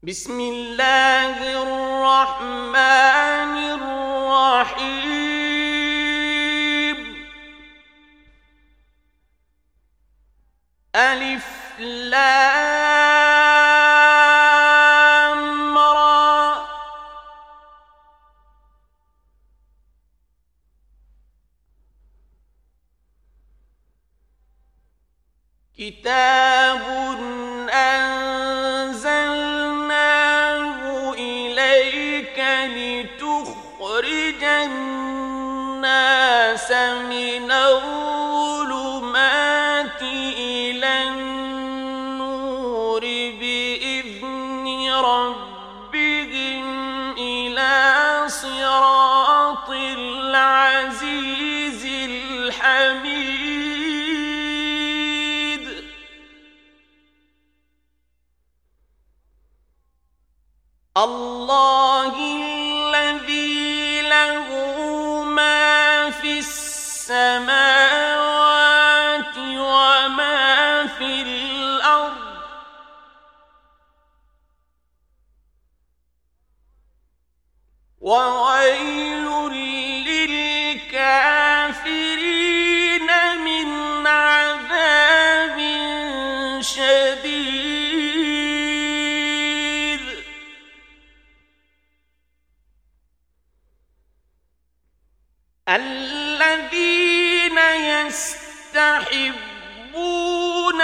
بسم الله الرحمن الرحيم. ألف لام را. كتاب أنزلناه إليك لتخرج الناس من الظلمات إلى النور بإذن ربهم إلى صراط العزيز الحميد. الله الذي له ما في السماوات وما في الأرض وويل للكافرين من عذاب شديد. الذين يستحبون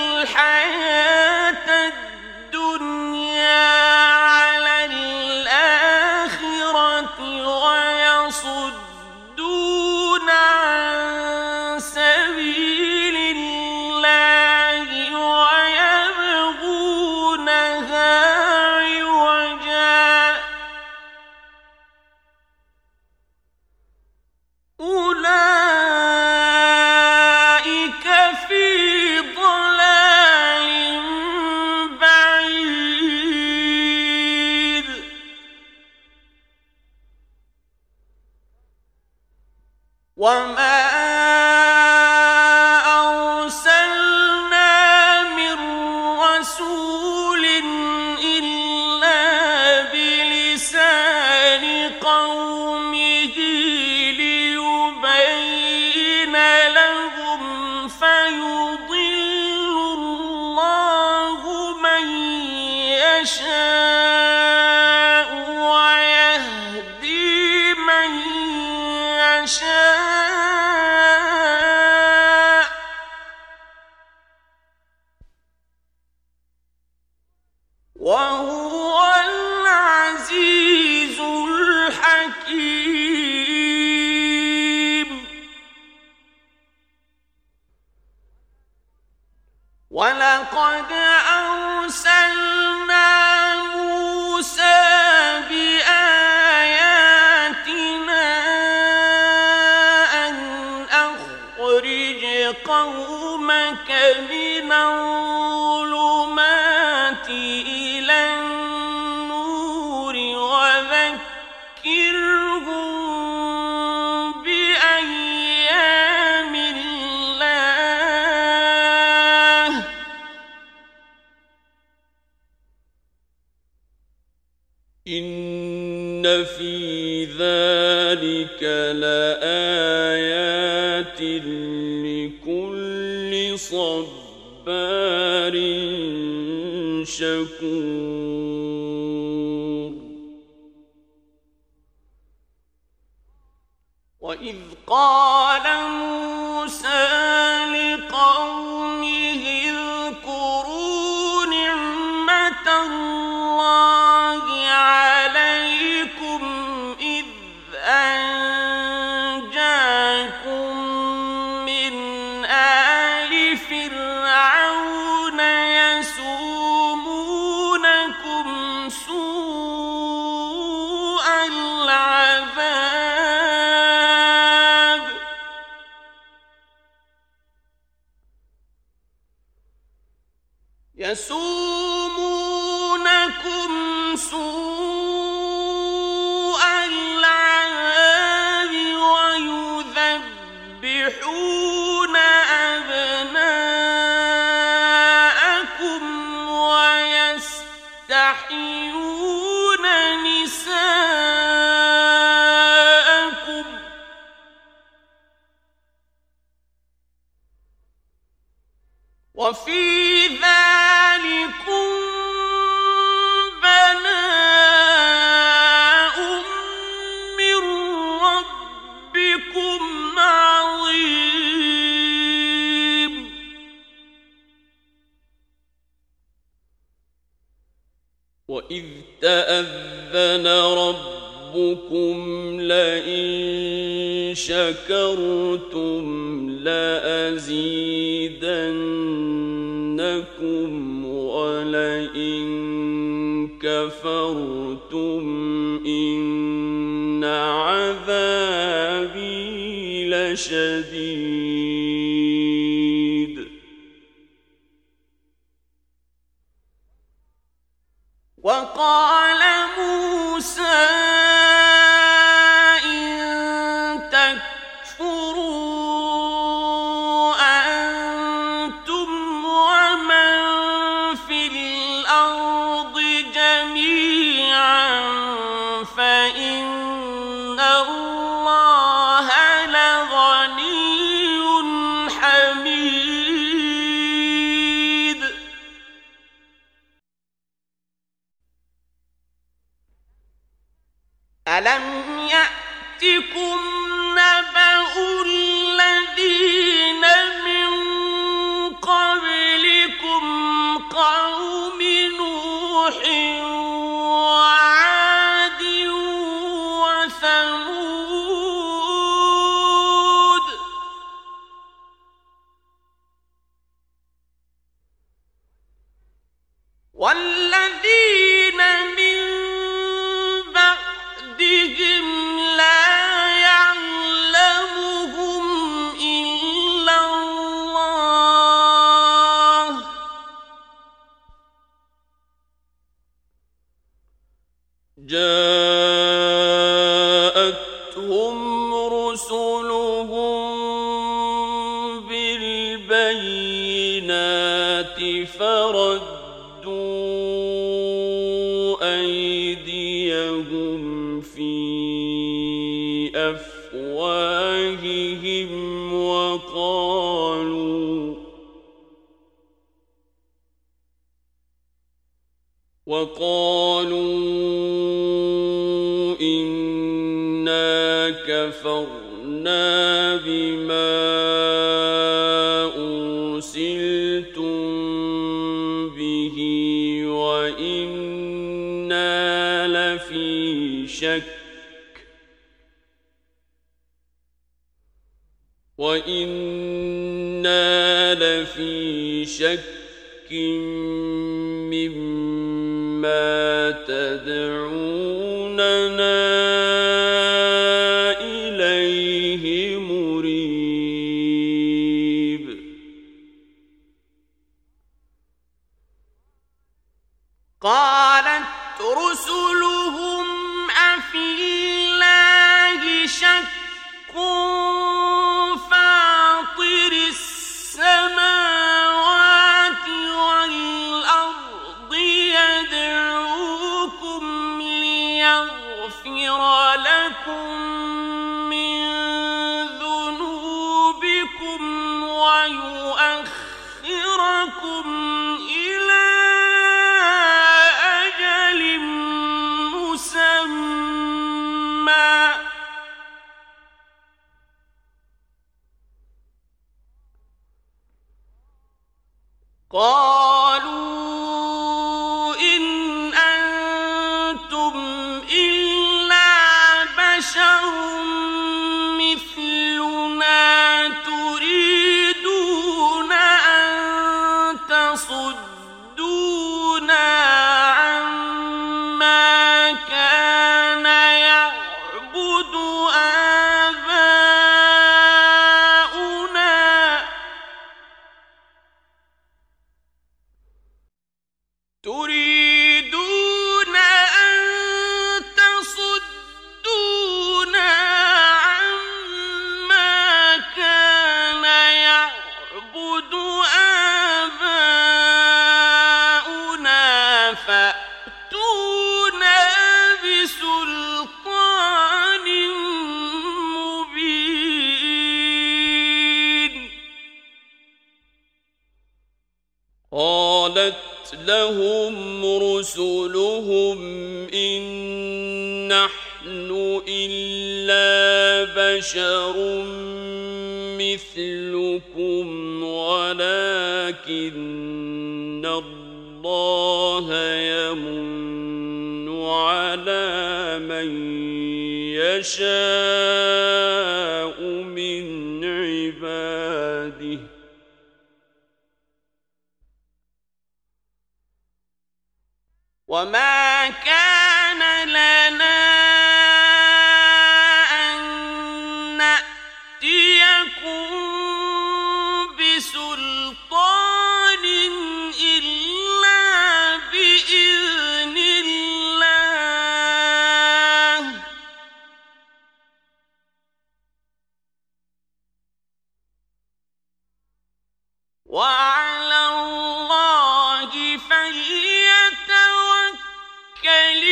الحياة الدنيا على الآخرة ويصدون عن سبيل الله ويبغونها عوجا أولئك في ضلال بعيد. وما أرسلنا من رسول إلا بلسان قومه ليبين لهم فيضل الله من يشاء ويهدي من يشاء وهو العزيز الحكيم. ولقد أرسلنا موسى بآياتنا أن أخرج قومك من الظلمات إلى النور وذكرهم بأيام الله إن في ذلك لآيات لكل صبار شكور. وإذ قال موسى لقومه اذكروا نعمة الله عليكم إذ أنجاكم من آل فرعون يسومونكم سوء العذاب ويذبحون أبناءكم ويستحيون تستحيون نساءكم وفي ذلكم بلاء من ربكم عظيم وإذ تأذن ربكم لئن شكرتم لأزيدنكم ولئن كفرتم إن عذابي لشديد وقال موسى إن تكفروا أنتم ومن في الأرض جميعا فإن الله لغني حميد ألم يأتكم نبأ الذين من قبلكم قوم نوح وعاد وثمود والذين من بعدهم لا يعلمهم إلا الله جاءتهم رسلهم بالبينات فردوا أيديهم في أفواههم وقالوا إنا كفرنا بما أرسلتم به وإنا لفي شك مما تدعوننا إليه مريب قالت رسلهم أفي الله شك فاطر السماوات والأرض يدعوكم ليغفر لكم من ذنوبكم ويؤخركم إلى أجل مسمى قالوا إن أنتم إلا بشر مثلنا تريدون أن تصدونا عما كان يعبد آباؤنا. لهم رسلهم إن نحن إلا بشر مثلكم ولكن الله يمن على من يشاء من عباده وما كان لنا أن نأتيكم بسلطان إلا بإذن الله وعلى الله فليتوكل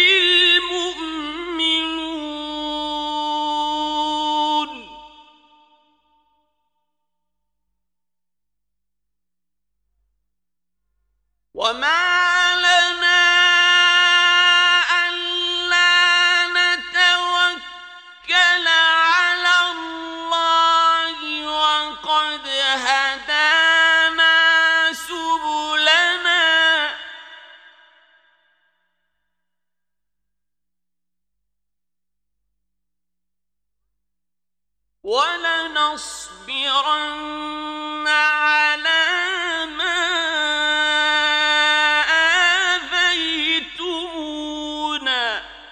المؤمنون وما لنا ألا نتوكل على الله وقد هدانا سبلنا ولنصبرن على ما آذيتمونا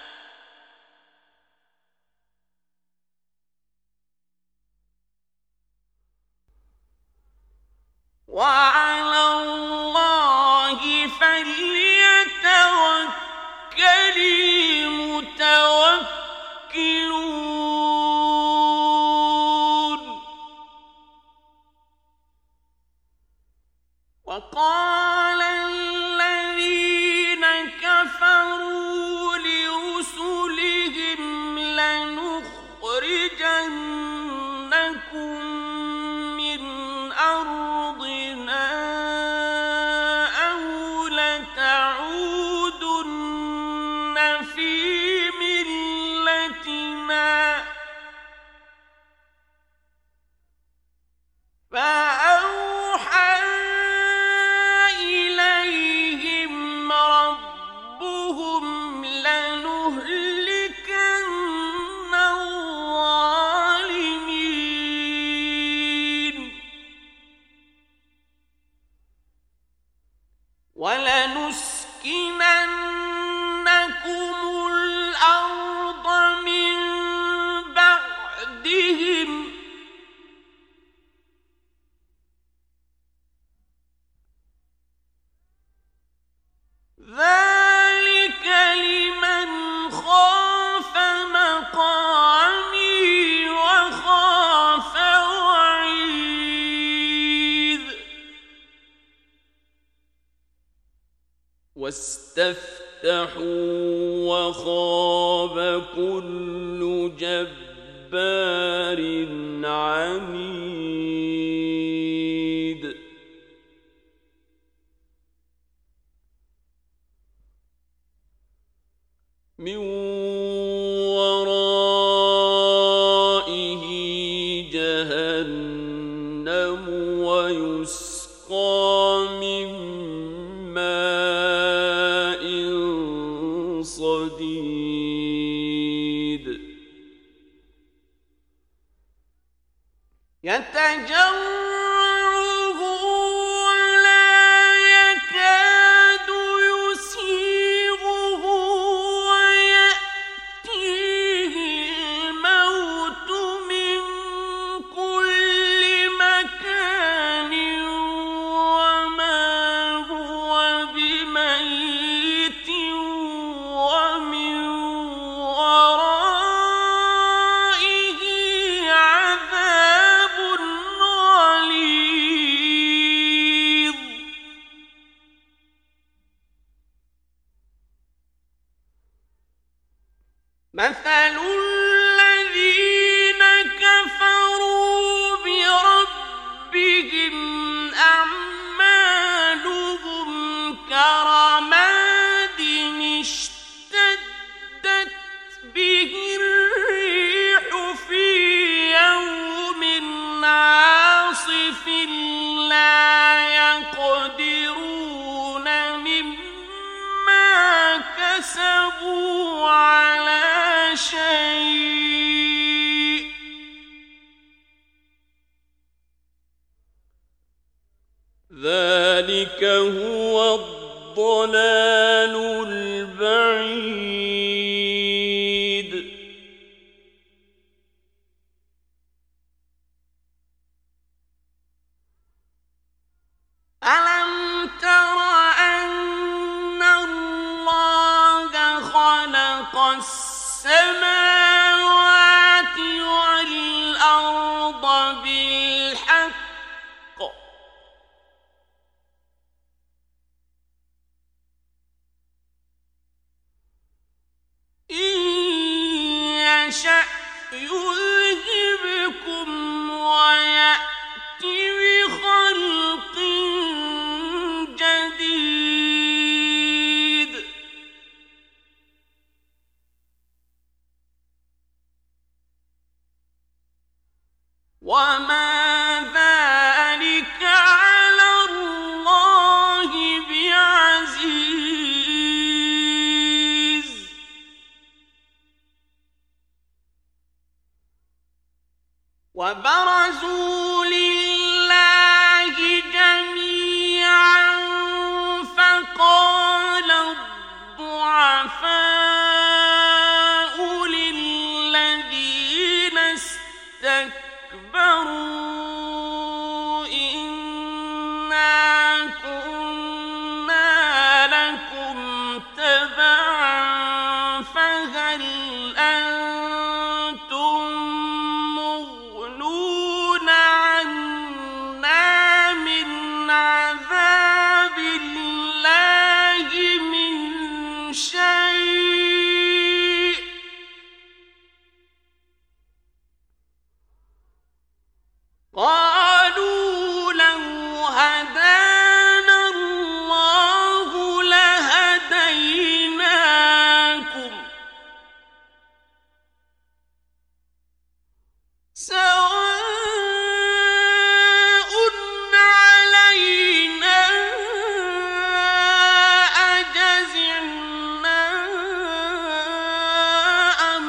وعلى الله فليتوكل المتوكلون وقال الذين كفروا لرسلهم لنخرجنكم من أرضنا أو لتعودن في ملتنا فأوحى إليهم ربهم لنهلكن الظالمين ولنسكننكم الأرض من بعدهم ذلك لمن خاف مقامي وخاف وعيد واستفتحوا وخاب كل جبار عنيد من ورائه جهنم ويسقى من ماء صديد يتجرعه ولا يكاد يسيغه ويأتيه الموت من كل مكان وما هو بميت ومن ورائه عذاب غليظ مثل الذين كفروا بربهم أعمالهم كرماد بعيد ألم تر أن الله خلق السماوات والأرض بالحق إن يشأ يذهبكم ويأت بخلق جديد وما ذلك على الله بعزيز وبرزوا لله جميعا فقال الضعفاء للذين استكبروا إنا كنا لكم تبعا فهل أنتم مغنون عنا من عذاب الله من شيء قالوا لو هدانا الله لهديناكم سواء علينا أجزعنا أم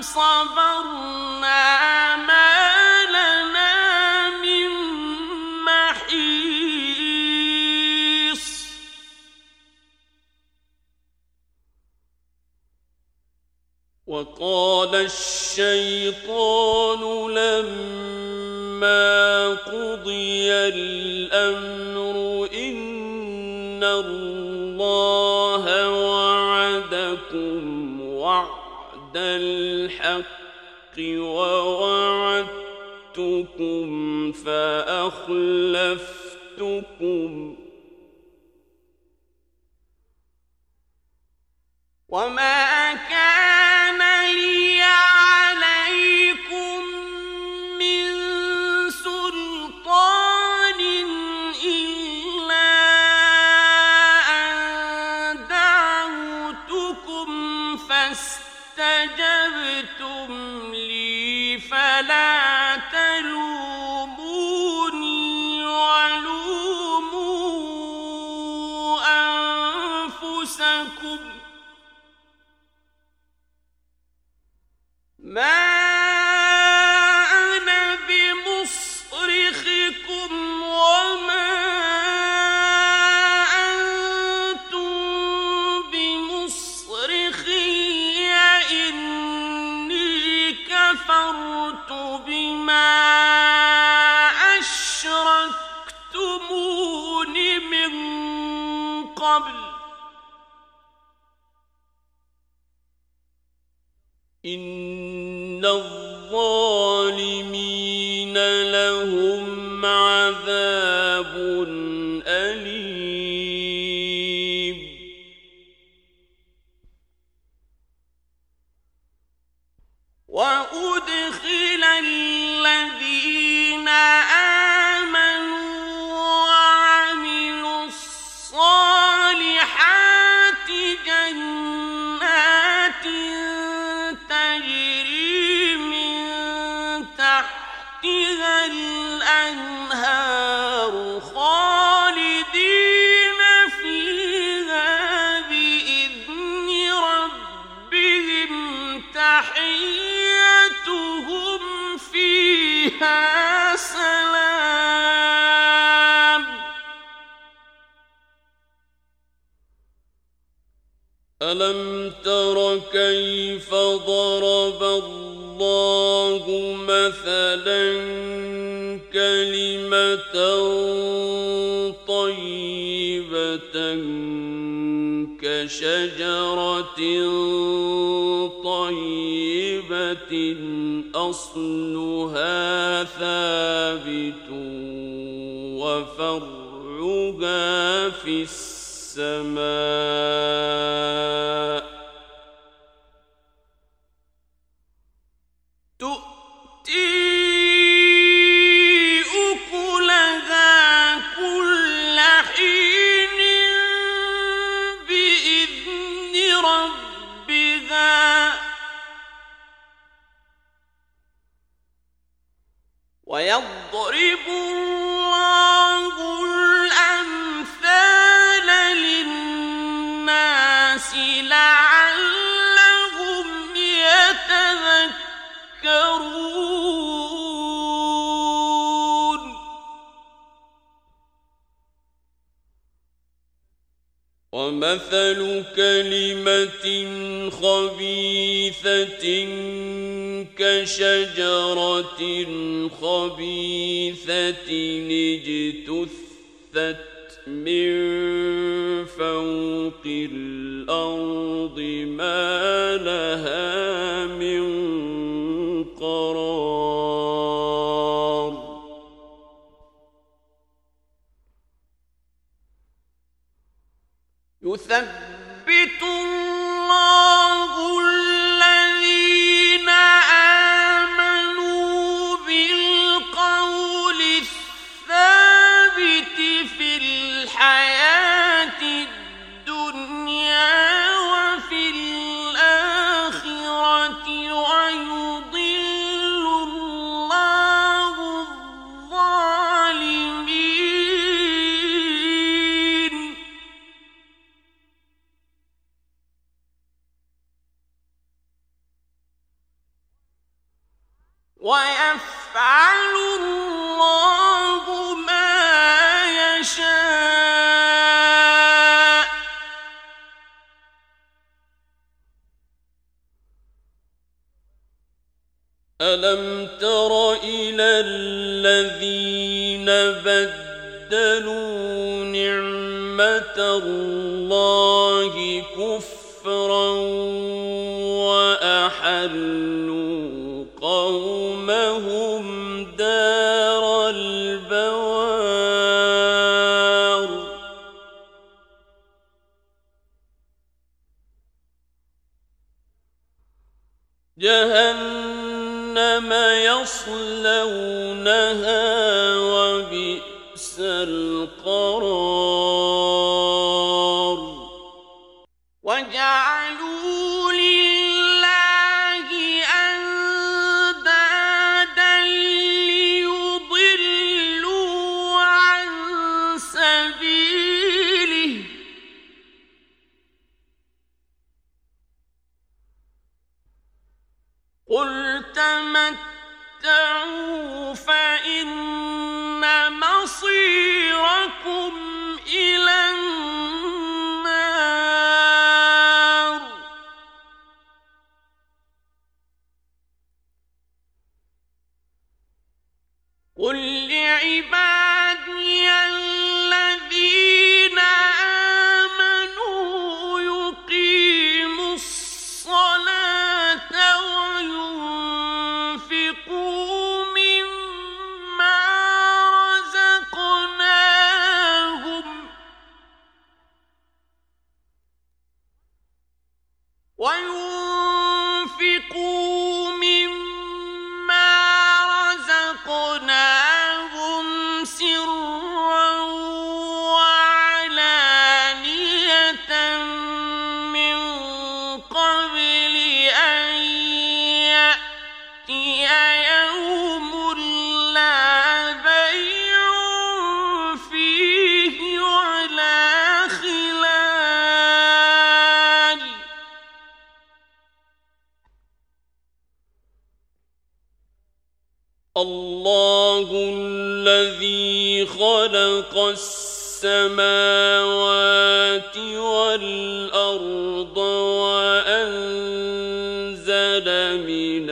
صبرنا ما لنا من محيص وقال الشيطان لما قضي الأمر إن الله وعدكم وعد الحق ووعدتكم فأخلفتكم وما كان لي عليكم من سلطان إلا أن دعوتكم فاستجبتم لي فلا تلوموني ولوموا أنفسكم ما أنا بمصرخكم وما أنتم بمصرخي إني كفرت بما أشركتمون من قبل إن الظالمين لهم عذاب أليم وأدخل الذين آمنوا وعملوا الصالحات جنات تجري من تحتها الأنهار خالدين فيها بإذن ربهم تحيتهم فيها تر كيف ضرب الله مثلا كلمة طيبة كشجرة طيبة أصلها ثابت وفرعها في السماء تؤتي أكلها كل حين بإذن ربها ويضرب الله الأمثال للناس لعلهم يتذكرون ومثل كلمة خبيثة كشجرة خبيثة اجتثت من فوق الأرض ما لها من قرار يثبت الله الذين آمنوا بالقول الثابت في الحياة الدنيا وفي الآخرة ويضل الله الظالمين ويفعل الله ما يشاء ألم تر إلى الذين بدلوا نعمة الله كفرا وأحلوا قومهم دار البوار جهنم يصلونها وبئس القرار وجعلوا لله أندادا ليضلوا عن سبيله قل تمتعوا فإن مصيركم إلى النار قل لعبادي الذين آمنوا يقيموا الصلاة وينفقوا مما رزقناهم سرا وعلانية من قبل أن يأتي يوم لا بيع فيه ولا خلال الله الذي خلق السماوات والأرض من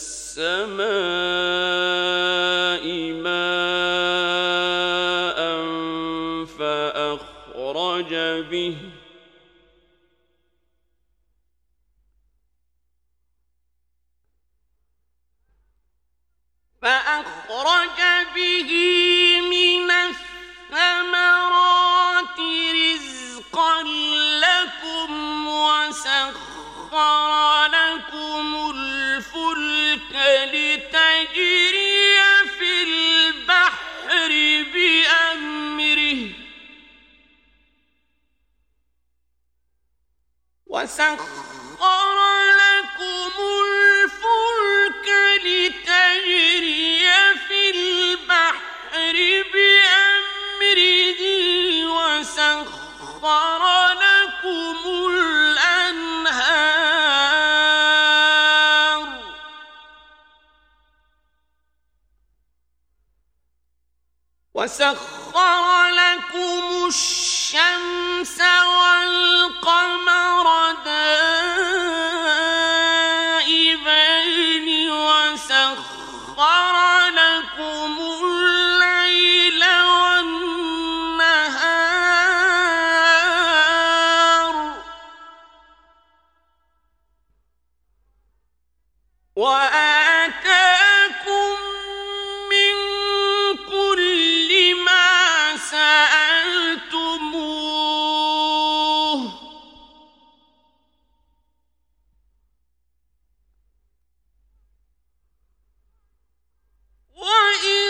السماء ماء فأخرج به من الثمرات رزقا لكم وسخر لكم الفلك لتجري في البحر بأمره وسخر لكم الأنهار وسخر لكم الشمس والقمر دائبين وسخر لكم الليل والنهار وآتاكم من كل ما سألتموه وإن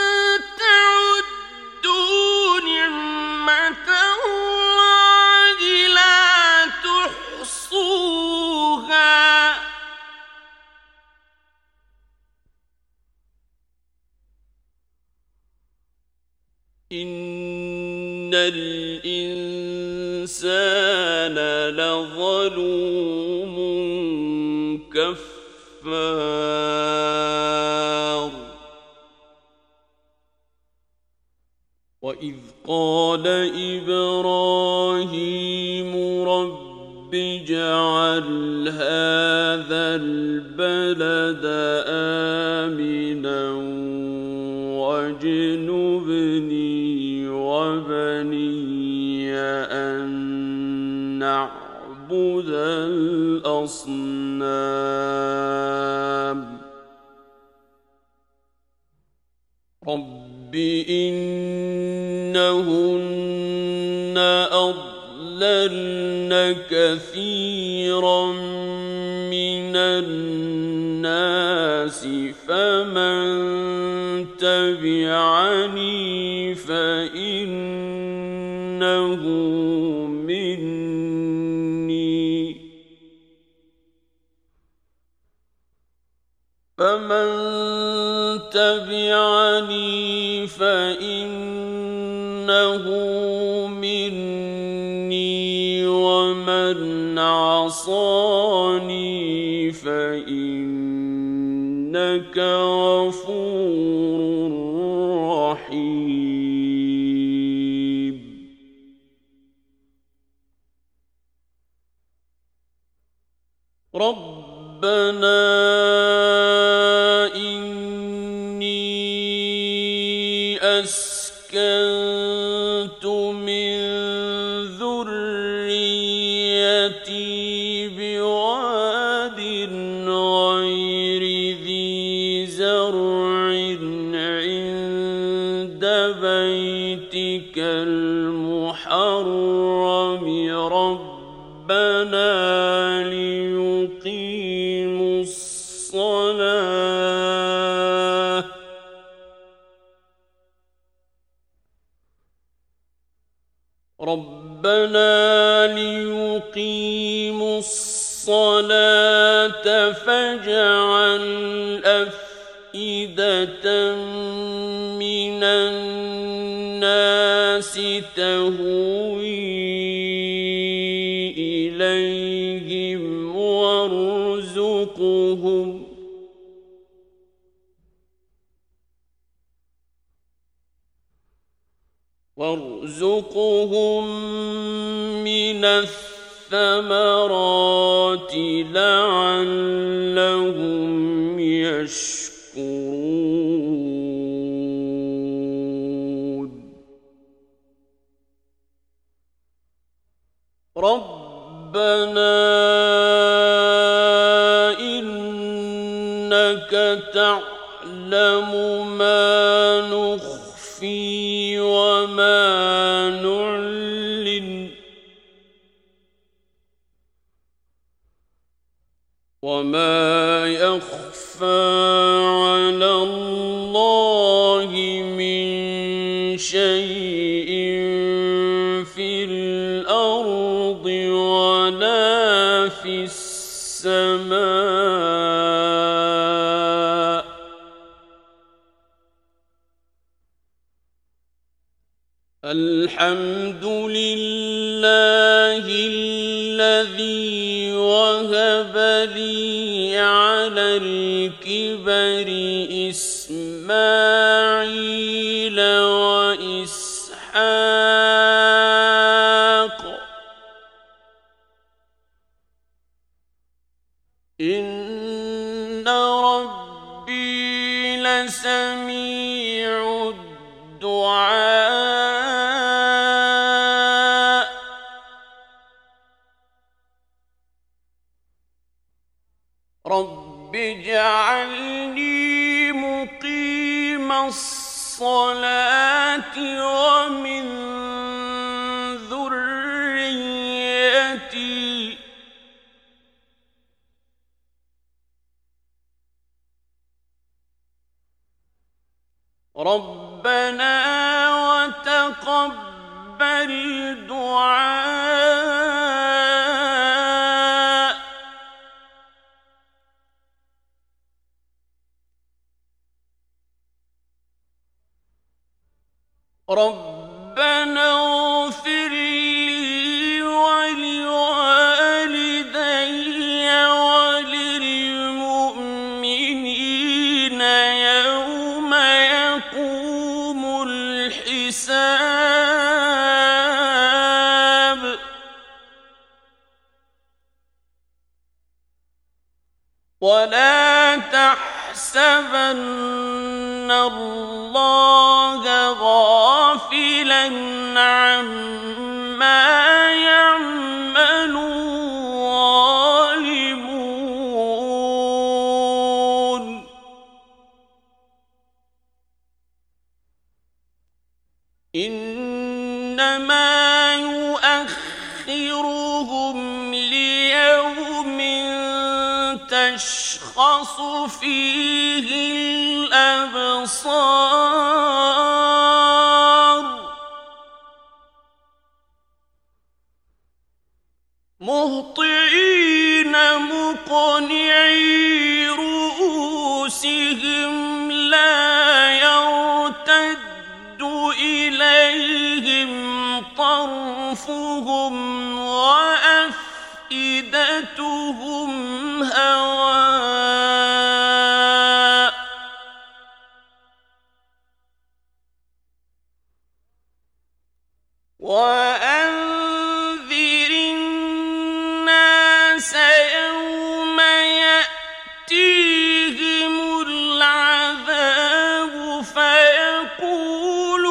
تعدوا نعمة الله لا تحصوها إن الإنسان لظلوم كفار وإذ قال إبراهيم رب اجعل هذا البلد آمنا واجنبني وبني أن نعبد الأصنام رب إنهن أضللن كثيرا من الناس فمن تبعني فإنه مني ومن عصاني فإنك غفور رحيم ربنا إني أسكنت من ذريتي بواد غير ذي زرع عند بيتك المحرم ربنا ليقيموا الصلاة فاجعل أفئدة من الناس تهوي إليهم وارزقهم من الثمرات الثمرات لعلهم يشكرون ربنا إنك تعلم ما نخفي وما نعلن وما يخفى على الله من شيء في الأرض ولا في السماء الحمد لله الذي وهب لي على الكبر إسماعيل وإسحاق إن ربي لسميع الدعاء رب اجعلني مقيم الصلاة ومن ذريتي ربنا وتقبل دعاء ربنا اغفر لي ولوالدي وللمؤمنين يوم يقوم الحساب ولا تحسبن الله غافلا عما يعمل الظالمون إنما يؤخرهم ليوم تشخص فيه الأبصار مهطعين مقنعي رؤوسهم لا يرتد إليهم طرفهم وأفئدتهم هواء وأنذر الناس يوم يأتيهم العذاب فيقول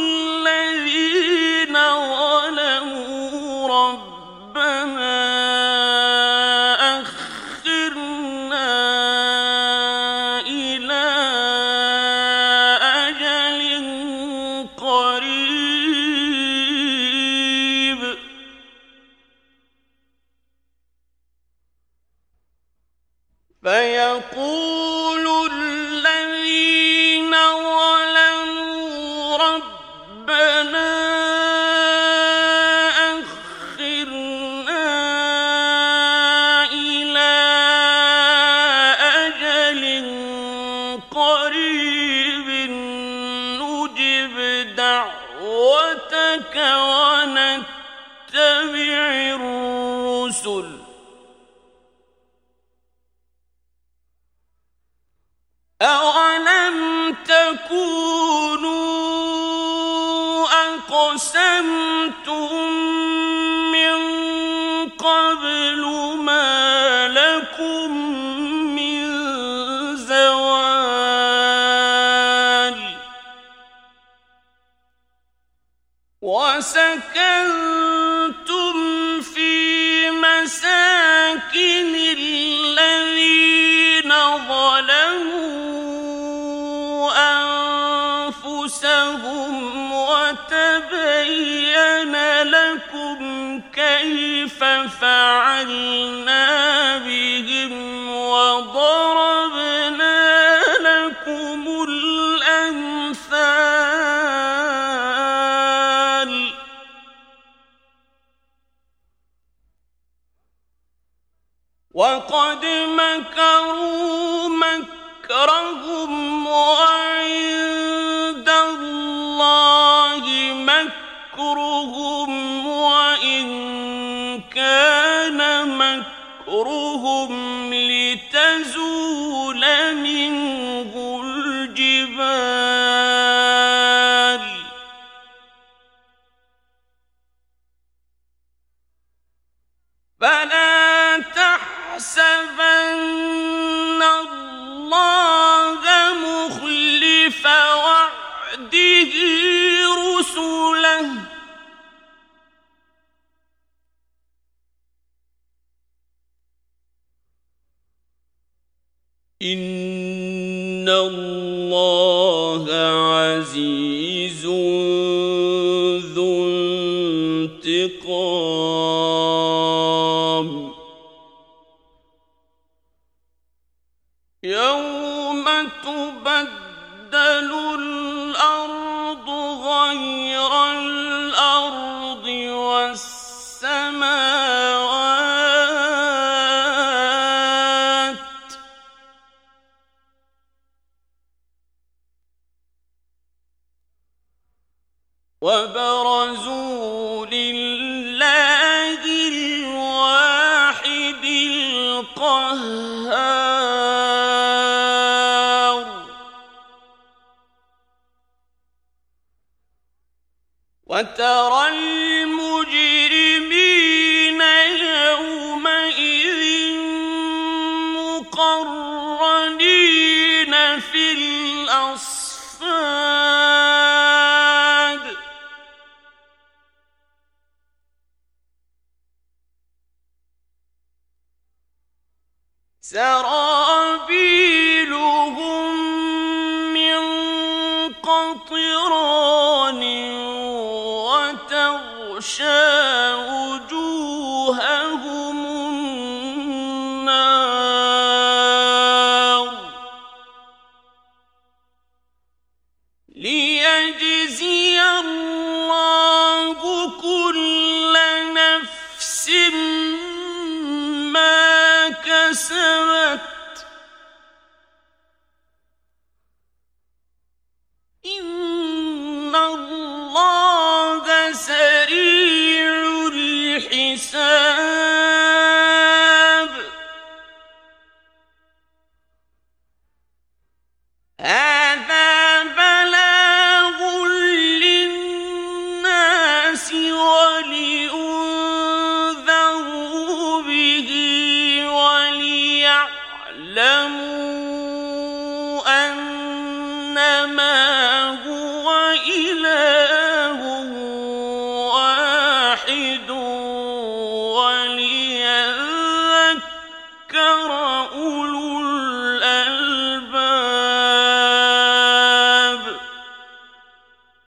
الذين ظلموا ربنا أخرنا إلى أجل قريب فيقول الذين ظلموا ربنا أخرنا إلى أجل قريب نجب دعوتك ونتبع الرسل أولم تكونوا أقسمتم من قبل سكنتم في مساكن الذين ظلموا أنفسهم وتبين لكم كيف فعلنا بهم وضربنا لكم الأمثال وقد مكروا مكرهم وعند الله مكرهم وإن كان مكرهم لتزول منه الجبال فلا تحسبن الله مخلف وعده رسله إن الله عزيز ذو انتقام يوم تبدل الأرض غير الأرض والسماوات وبرزوا لله الواحد القهار وترى المجرمين يومئذ مقرنين في الأصفاد سرابيلهم من قطران وتغشى وجوههم النار ليجزي الله كل نفس ما كسبت إن الله سريع الحساب هذا بلاغ للناس ولينذروا به وليعلموا أنما هو إله واحد